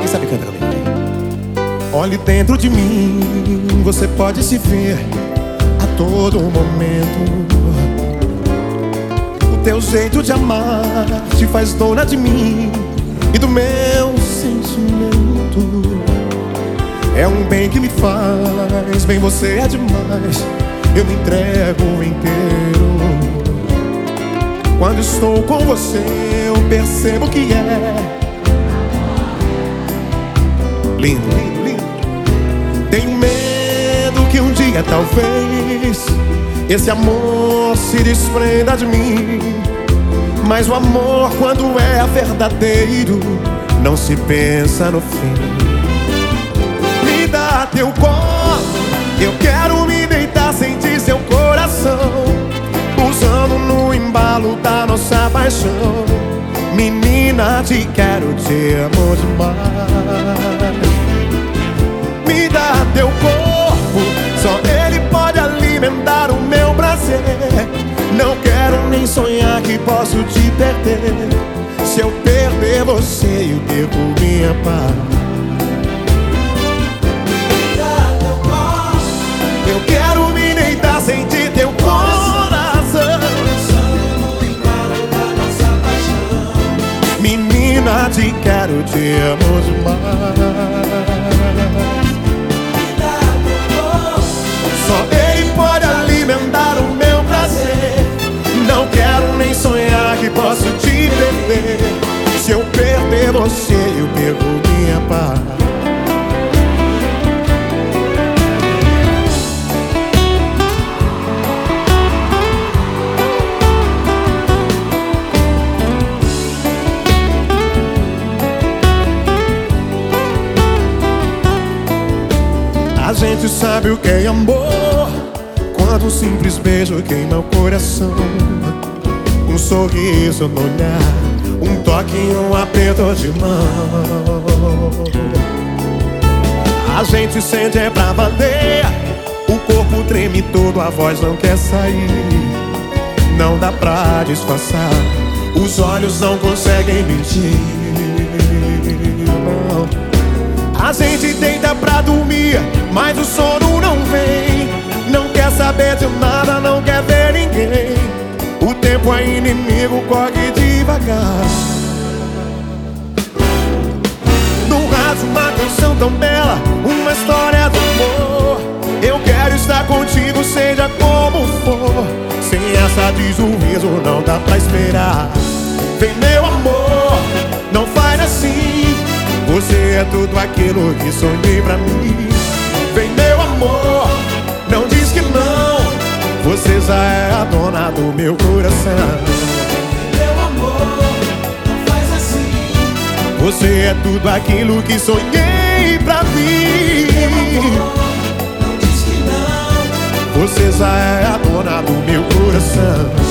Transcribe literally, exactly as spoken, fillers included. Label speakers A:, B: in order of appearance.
A: Quem sabe canta comigo? Olhe dentro de mim, você pode se ver a todo momento. O teu jeito de amar te faz dona de mim e do meu sentimento. É um bem que me faz bem, você é demais. Eu me entrego inteiro. Quando estou com você, eu percebo que é lindo, lindo, lindo. Tenho medo que um dia talvez esse amor se desprenda de mim. Mas o amor, quando é verdadeiro, não se pensa no fim. Me dá teu corpo, eu quero me deitar, sentir seu coração pulsando no embalo da nossa paixão. Menina, te quero, te amo demais. Me dá teu corpo, só ele pode alimentar o meu prazer. Não quero nem sonhar que posso te perder. Se eu perder você, eu perco minha paz. Me dá teu corpo, eu quero me deitar, sentir teu coração pulsando no embalo da nossa paixão. Menina, te quero, te amo demais. Só ele pode alimentar o meu prazer. Não quero nem sonhar que posso te perder. Se eu perder você, eu perco minha paz. A gente sabe o que é amor, quando um simples beijo queima o coração. Um sorriso no olhar, um toque e um aperto de mão. A gente sente é pra valer, o corpo treme todo, a voz não quer sair. Não dá pra disfarçar, os olhos não conseguem mentir. Não. A gente deita pra dormir, mas o sono não vem. Não quer saber de nada, não quer ver ninguém. O tempo é inimigo, corre devagar. No rádio uma canção tão bela, uma história de amor. Eu quero estar contigo, seja como for. Sem essa de juízo não dá pra esperar. Vem meu amor, não faz assim. Você é tudo aquilo que sonhei pra mim. Vem meu amor, não diz que não. Você já é a dona do meu coração.
B: Meu amor, não faz assim.
A: Você é tudo aquilo que sonhei pra mim.
B: Meu amor, não diz que não.
A: Você já é a dona do meu coração.